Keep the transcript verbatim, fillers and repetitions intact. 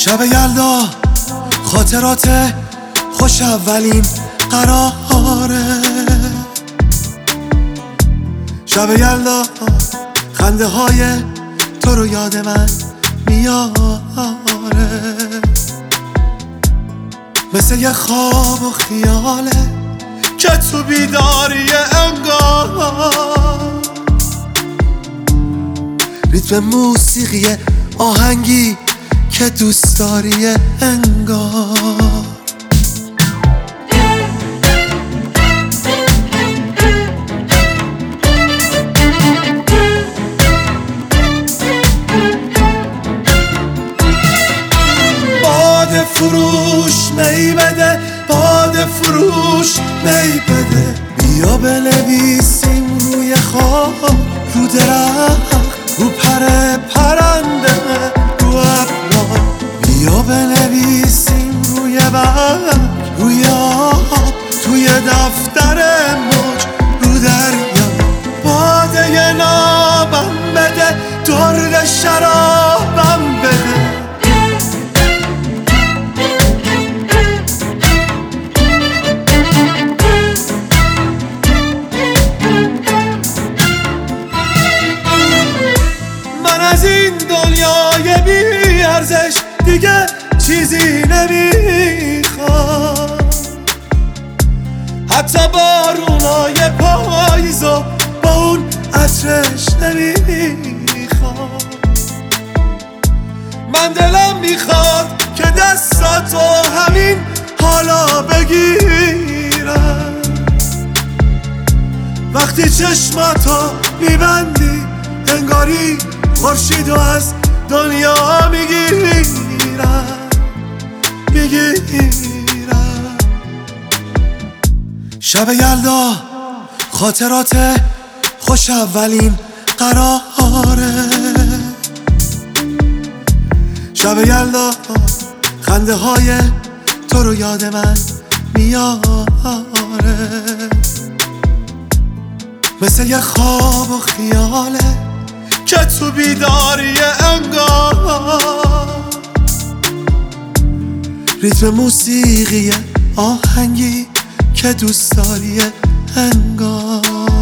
شب یلدا خاطرات خوش اولین قراره. شب یلدا خنده های تو رو یاد من میاره، مثل یه خواب و خیاله که تو بیداری انگار. ریتم موسیقی آهنگی که دوست داری انگار. باد فروش می بده، باد فروش می بده، بیا بنویسیم روی خواب، رو درخت، رو پر پرنده، رو ابرها. بیا بنویسیم روی برگ، روی آب، توی دفتر موج، رو دریا. باده نابم بده، درد شرابم بده. از این دنیای بی ارزش دیگه چیزی نمیخوام، حتی بارونای پاییزو با اون عطرش نمیخوام. من دلم میخواد که دستاتو همین حالا بگیرم، وقتی چشماتو میبندی انگاری خورشیدو از دنیا میگیرم میگیرم. شب یلدا خاطرات خوش اولین قراره. شب یلدا خنده های تو رو یاد من میاره، مثل یه خواب و خیاله که تو بیداری انگار. ریتم موسیقی آهنگی که دوست داری انگار.